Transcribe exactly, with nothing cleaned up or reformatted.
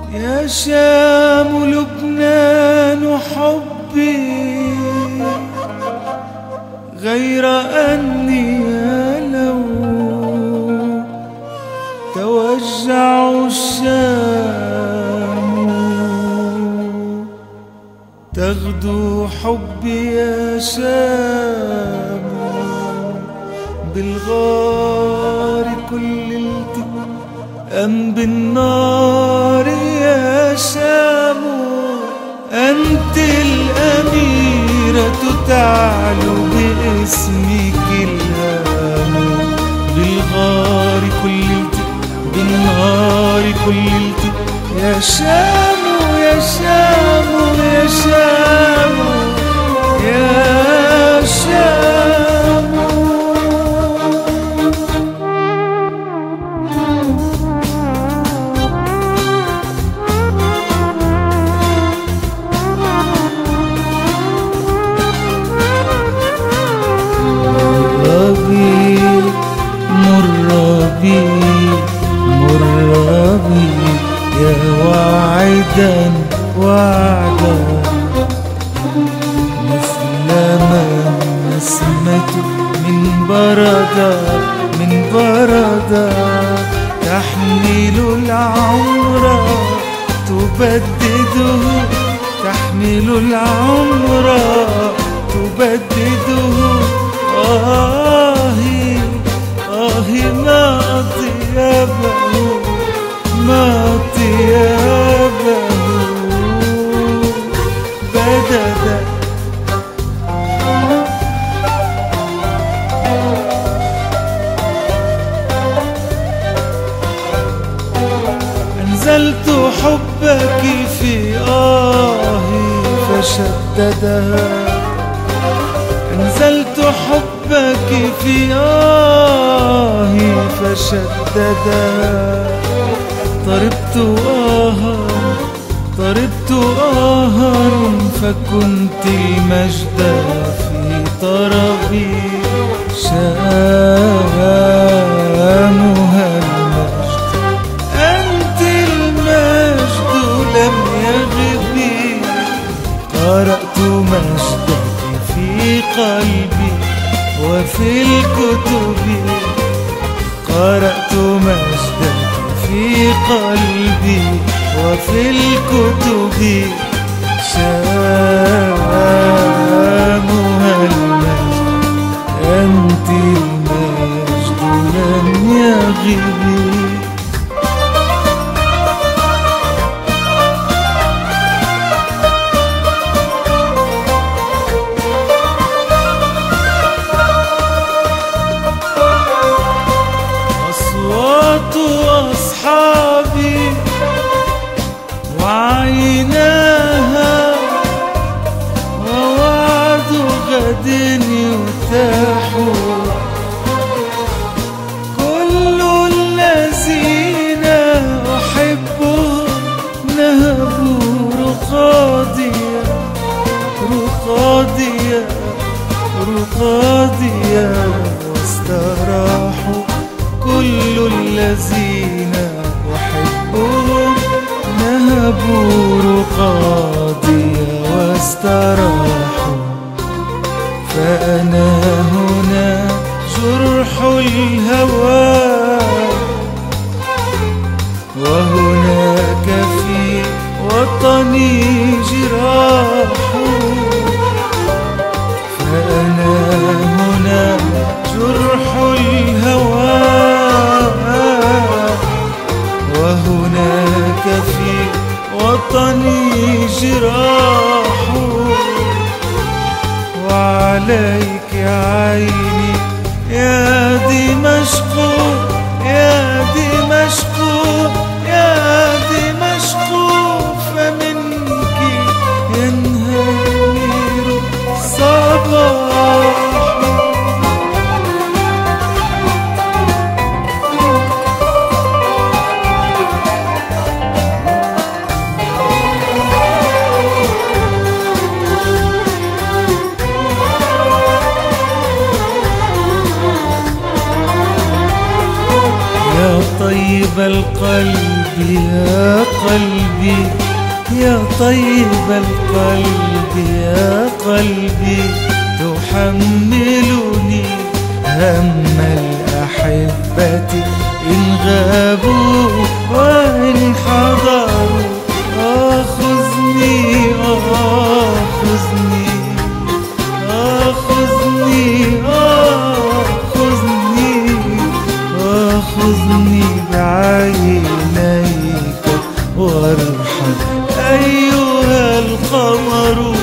يا شام لبنان حبي، غير أني لو توجع الشام تغدو حبي يا شام. بالغار كللت أم بالنار يا شام؟ أنت الأميرة تعلو باسمك الهام. بالغار كللت بالنار كللت يا شام يا شام يا شام يا شام. مر بي يا واعدا وعدا، مثل ما نسمة من بردة من بردة تحمل العمر تبدده، تحمل العمر تبدده. آهي آهي ما أطيبه ما أطيبه بدد. أنزلت حبك في آهي فشددها، أنزلت حبك في آهي فشددها. طربت آها طربت آها فكنت المجد في طربي. شامها المجد أنت المجد لم يغبي. قرأت مجدك في قلبي وفي الكتب، قرأت مجدك في قلبي وفي الكتب. شامها المجد أنت المجد لم يغبي. أصوات أصحابي وعيناها ووعد غد يتاح. كل الذين أحبهم نهبوا رقاديا رقاديا رقاديا واستراحوا. كل الذين أحبهم نهبوا رقاديا واستراحوا. فأنا هنا جرح الهوى، وهناك في وطني جراح. فأنا هنا جرح الهوى، وهناك في وطني جراح. وعليك عيني يا دمشق يا دمشق يا دمشق، فمنك ينهمر الصباح. طيب القلب يا قلبي يا طيب القلب يا قلبي تحملني هم الأحبة إن غابوا وإن حضروا. آخذني آخذني آخذني آخذني آخذني بعينيك وارحم أيها القمر.